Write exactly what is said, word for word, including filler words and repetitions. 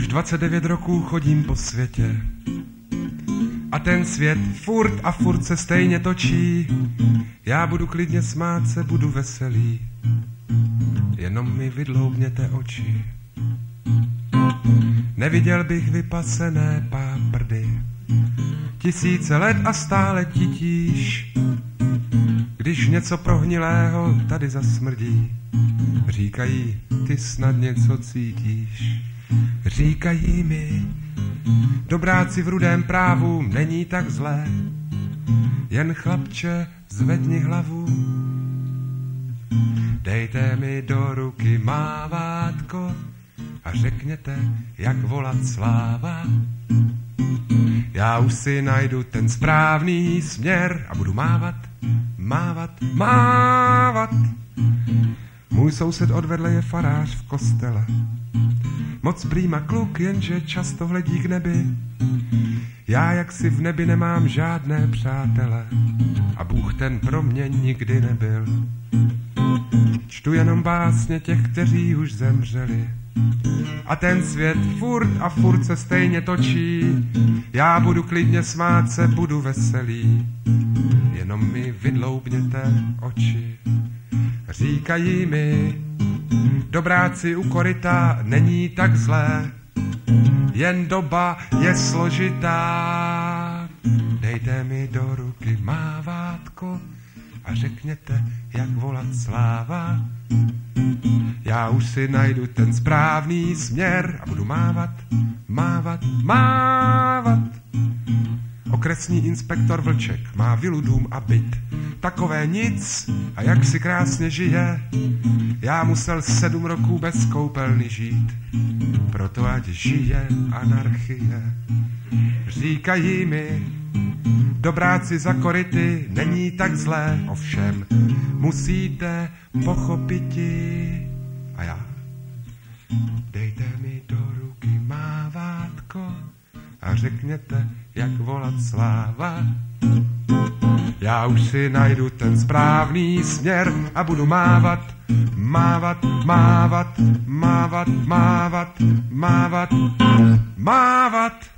Už dvacet devět roků chodím po světě a ten svět furt a furt se stejně točí. Já budu klidně smát se, budu veselý, jenom mi vydloubněte oči. Neviděl bych vypasené páprdy tisíce let a stále titíš. Když něco prohnilého tady zasmrdí, říkají, ty snad něco cítíš. Říkají mi, dobráci v rudém právu není tak zlé, jen chlapče zvedni hlavu. Dejte mi do ruky mávátko a řekněte, jak volat sláva. Já už si najdu ten správný směr a budu mávat, mávat, mávat. Můj soused odvedle je farář v kostele. Moc prýma kluk, jenže často hledí k nebi. Já jaksi v nebi nemám žádné přátele a Bůh ten pro mě nikdy nebyl. Čtu jenom básně těch, kteří už zemřeli. A ten svět furt a furt se stejně točí. Já budu klidně smát se, budu veselý, jenom mi vydloubněte oči. Říkají mi, dobráci u koryta není tak zlé, jen doba je složitá. Dejte mi do ruky mávátko a řekněte, jak volat sláva. Já už si najdu ten správný směr a budu mávat, mávat, mávat. Okresní inspektor Vlček má vilu, dům a byt. Takové nic a jak si krásně žije. Já musel sedm roků bez koupelny žít, proto ať žije anarchie. Říkají mi, dobráci za koryty není tak zlé, ovšem musíte pochopiti. A já, dejte mi do ruky mávátko a řekněte, jak volat sláva. Já už si najdu ten správný směr a budu mávat, mávat, mávat, mávat, mávat, mávat, mávat.